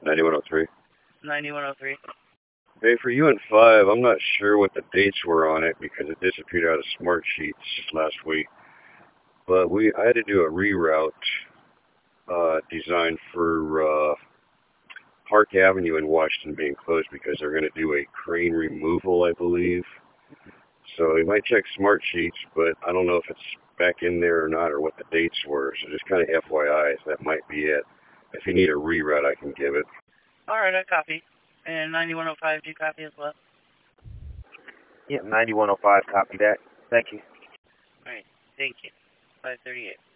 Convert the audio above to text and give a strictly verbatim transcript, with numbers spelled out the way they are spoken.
ninety-one oh three. ninety-one oh three. Hey, for U N five, I'm not sure what the dates were on it because it disappeared out of Smart Sheets last week. But we, I had to do a reroute uh, design for uh, Park Avenue in Washington being closed because they're going to do a crane removal, I believe. So we might check Smart Sheets, but I don't know if it's back in there or not or what the dates were. So just kind of F Y I, that might be it. If you need a reroute, I can give it. All right, I copy. And ninety-one oh five, do you copy as well? Yeah, ninety-one oh five, copy that. Thank you. All right, thank you. five thirty-eight.